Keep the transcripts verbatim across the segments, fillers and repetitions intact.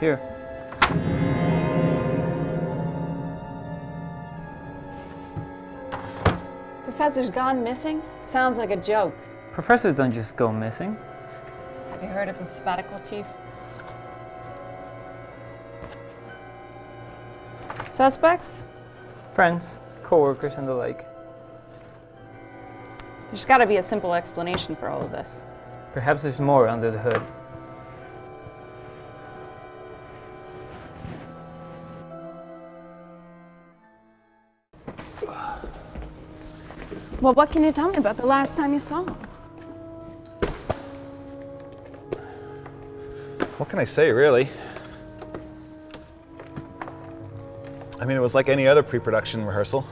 Here. Professor's gone missing? Sounds like a joke. Professors don't just go missing. Have you heard of his sabbatical, Chief? Suspects? Friends, co-workers, and the like. There's gotta be a simple explanation for all of this. Perhaps there's more under the hood. Well, what can you tell me about the last time you saw him? What can I say, really? I mean, it was like any other pre-production rehearsal.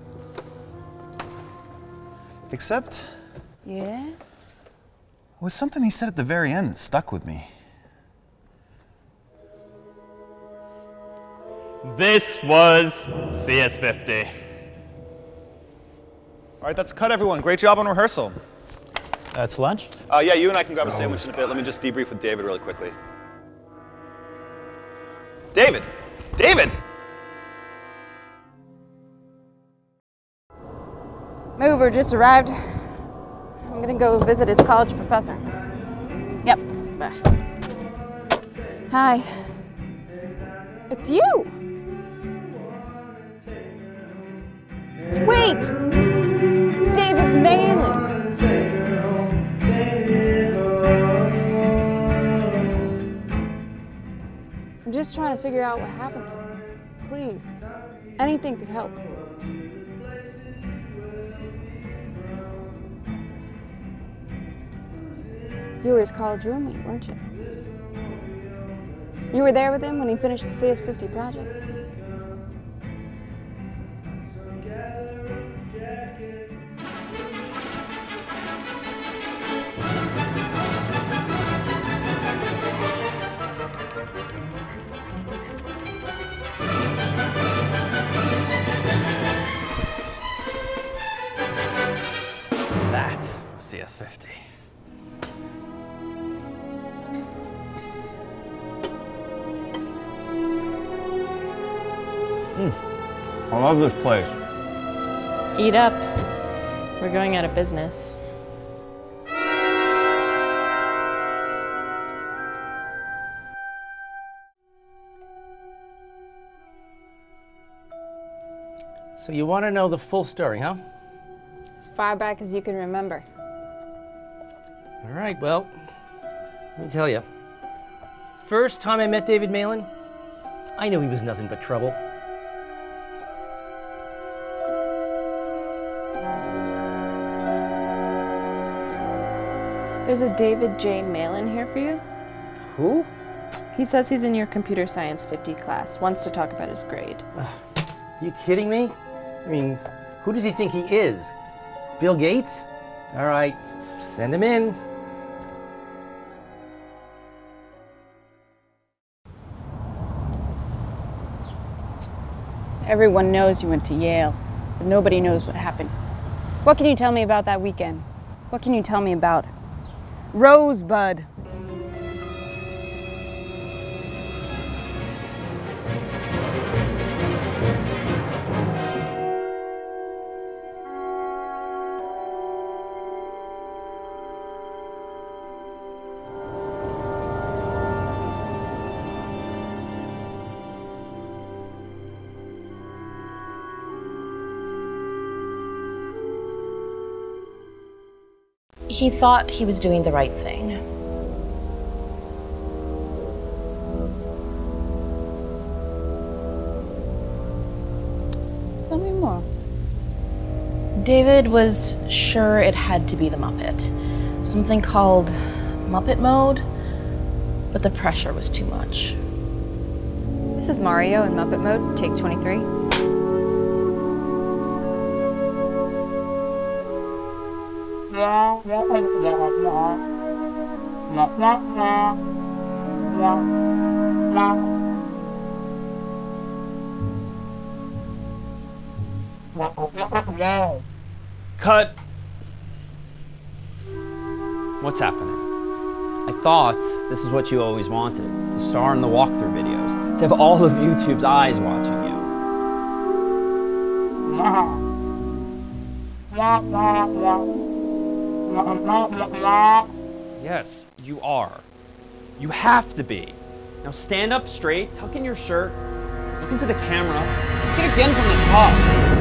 Except, Yeah? it was something he said at the very end that stuck with me. This was C S fifty. All right, that's a cut, everyone. Great job on rehearsal. That's lunch? Uh, yeah, you and I can grab a sandwich in a bit. Let me just debrief with David really quickly. David! David! Mover just arrived. I'm gonna go visit his college professor. Yep. Bye. Hi. It's you! Wait! David Malin! I'm just trying to figure out what happened to him. Please. Anything could help. You were his college roommate, weren't you? You were there with him when he finished the C S fifty project? That was C S fifty. I love this place. Eat up. We're going out of business. So you want to know the full story, huh? As far back as you can remember. All right, well, let me tell you. First time I met David Malin, I knew he was nothing but trouble. There's a David J. Malin here for you. Who? He says he's in your computer science fifty class, wants to talk about his grade. Are you kidding me? I mean, who does he think he is? Bill Gates? All right, send him in. Everyone knows you went to Yale, but nobody knows what happened. What can you tell me about that weekend? What can you tell me about Rosebud? He thought he was doing the right thing. Tell me more. David was sure it had to be the Muppet. Something called Muppet mode, but the pressure was too much. This is Mario in Muppet mode, take twenty-three. Cut. What's happening? I thought this is what you always wanted, to star in the walkthrough videos, to have all of YouTube's eyes watching you. Yes, you are. You have to be. Now stand up straight, tuck in your shirt, look into the camera, take it again from the top.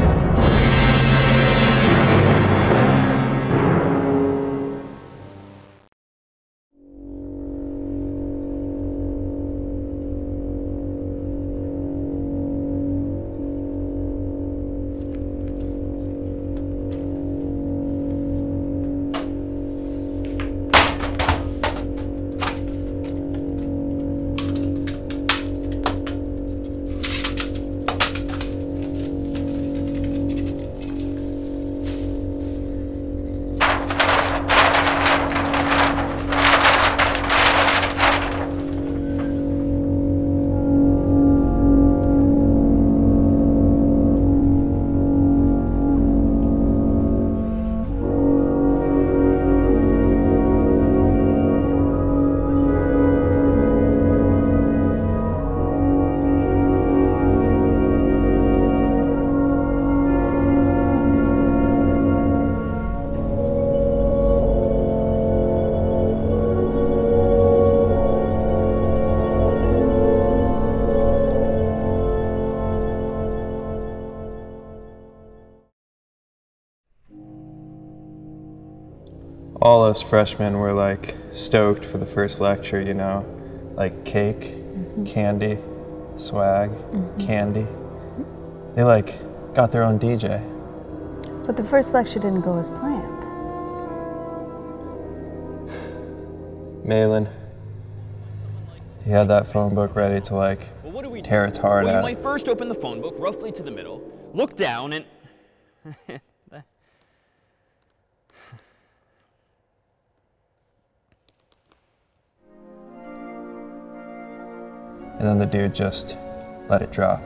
All us freshmen were like stoked for the first lecture, you know, like cake, mm-hmm. candy, swag, mm-hmm. candy. They like got their own D J. But the first lecture didn't go as planned. Malin, he had that phone book ready to like well, what do we tear do? its heart well, out. You might first open the phone book roughly to the middle, look down and... And then the dude just let it drop.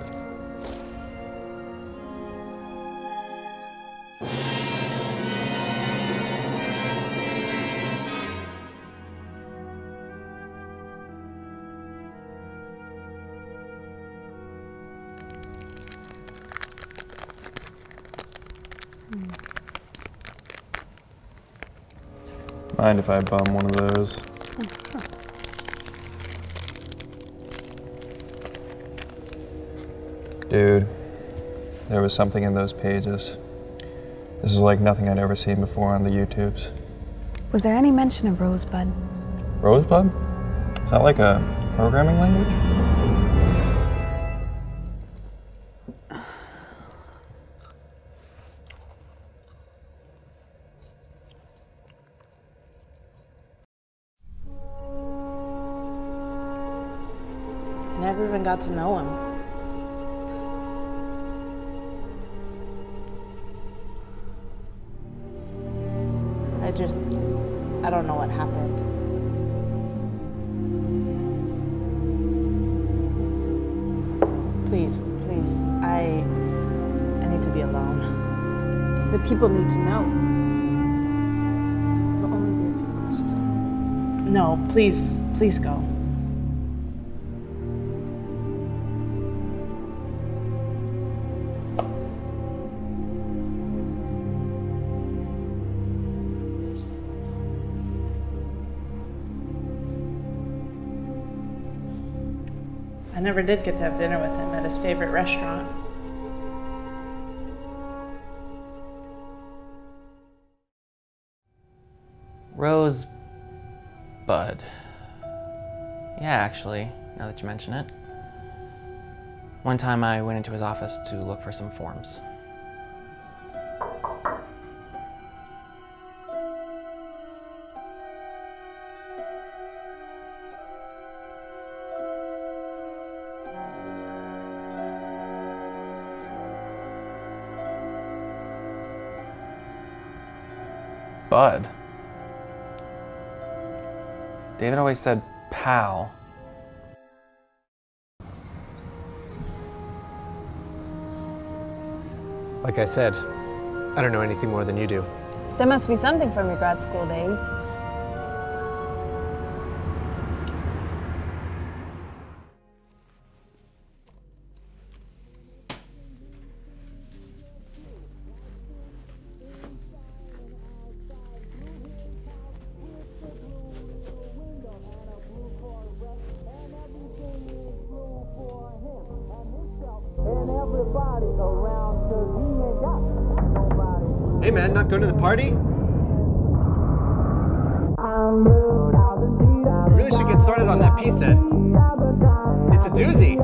Mind if I bum one of those? Dude, there was something in those pages. This is like nothing I'd ever seen before on the YouTubes. Was there any mention of Rosebud? Rosebud? Is that like a programming language? I never even got to know him. I just, I don't know what happened. Please, please, I, I need to be alone. The people need to know. There'll only be a few questions. No, please, please go. I never did get to have dinner with him at his favorite restaurant. Rosebud. Yeah, actually, now that you mention it. One time I went into his office to look for some forms. Bud. David always said pal. Like I said, I don't know anything more than you do. There must be something from your grad school days. Hey man, not going to the party? You really should get started on that piece set. It's a doozy.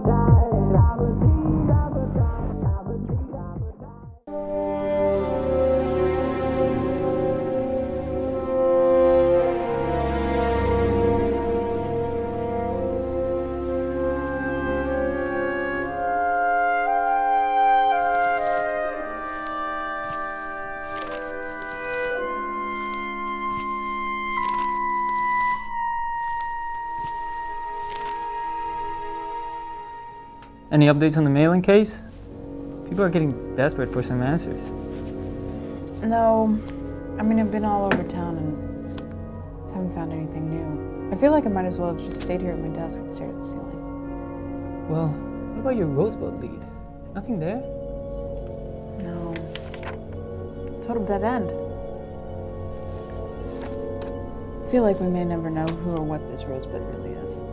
Any updates on the mailing case? People are getting desperate for some answers. No, I mean, I've been all over town and just haven't found anything new. I feel like I might as well have just stayed here at my desk and stared at the ceiling. Well, what about your Rosebud lead? Nothing there? No. Total dead end. I feel like we may never know who or what this Rosebud really is.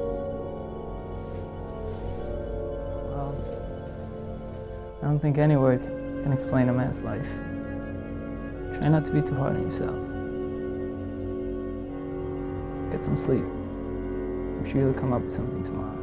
Well, I don't think any word can explain a man's life. Try not to be too hard on yourself. Get some sleep. I'm sure you'll come up with something tomorrow.